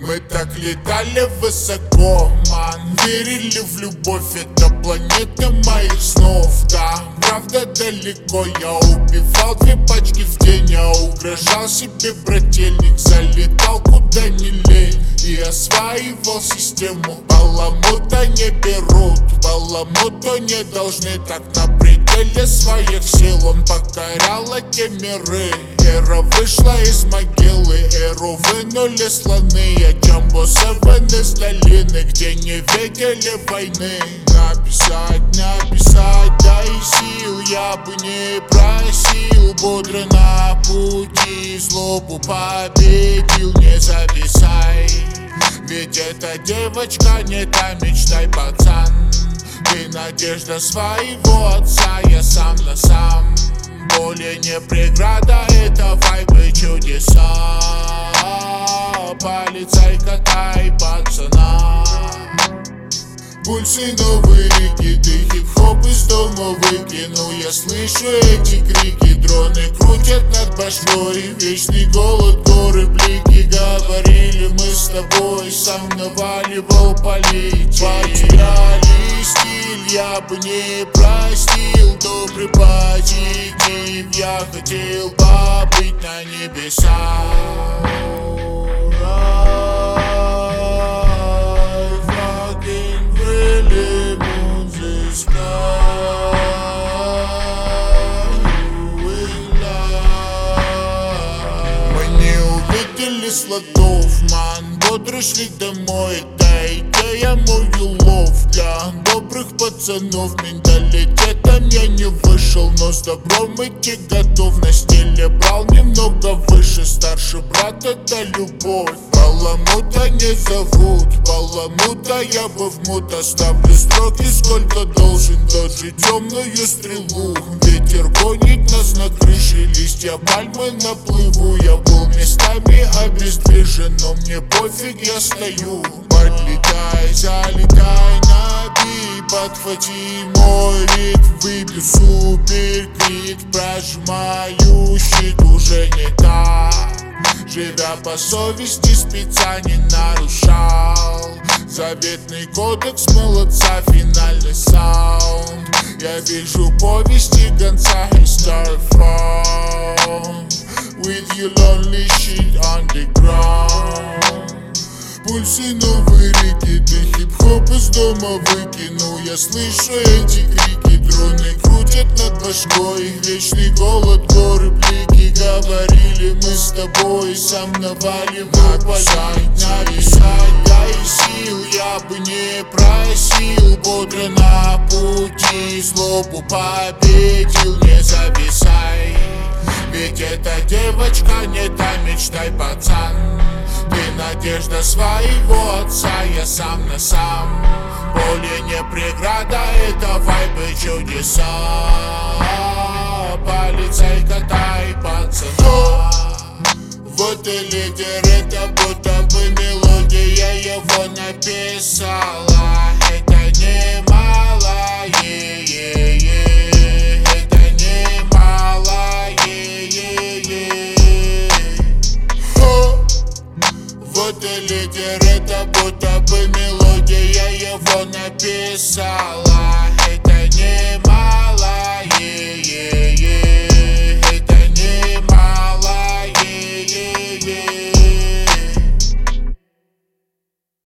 Мы так летали высоко, ман. Верили в любовь, это планета моих снов. Да, правда далеко. Я убивал 2 пачки в день. Я угрожал себе, брательник. Залетал куда не лень и осваивал систему. Баламута не берут, баламуту не должны. Так на пределе своих сил он покорял эти миры. Эра вышла из могилы, эру вынули слоны. Я Джамбо 7 из долины, где не видели войны. Написать, дай сил, я бы не просил. Бодро на пути, злобу победил, не зависай. Ведь эта девочка не та, мечтай, пацан. Ты надежда своего отца, я сам на сам. Более не преграда, это вайбы чудеса. Полицайка, тай пацана. Пульсы новые реки, ты хип-хоп из дома выкинул. Я слышу эти крики, дроны крутят над башкой. Вечный голод, горы, блики. Говорили мы с тобой, сам наваливал политик. Потеряли стиль, я бы не простил. Добрый позитив, я хотел побыть на небесах. Сладов, ман, бодро шли домой. Да идея мою лов для добрых пацанов. Менталитетом я не вышел, но с добром идти готов. На стиле брал немного выше, старший брат это любовь. Баламута не зовут, баламута я бы в мут. Оставлю строки, сколько должен, даже темную стрелу. Ветер гонит нас на крыше, листья пальмы на плыву. Я был местами обездвижен, но мне пофиг, я стою. Подлетай, залетай на бит, подхвати мой ритм. Выбью суперкрит, прожимаю щит, уже не так. Живя по совести, спеца не нарушал. Заветный кодекс молодца, финальный саунд. Я вижу повести гонца и start from with your lonely shit on the ground. Пульсы новые реки, ты хип-хоп из дома выкинул. Я слышу эти крики, дроны крутят над башкой. Вечный голод, горы, блики. Говорили мы с тобой, сам наваливал полить. Написать, дай сил, я бы не просил. Бодро на пути, злобу победил, не зависай. Ведь эта девочка не та, мечтай, пацан. Ты надежда своего отца, я сам на сам. Более не преграда, это вайбы чудеса. Полицайка, тай пацана. Вот и лидер, это будто бы мелодия его написала. Это немало, это немало, Вот и лидер, это будто бы мелодия его написала.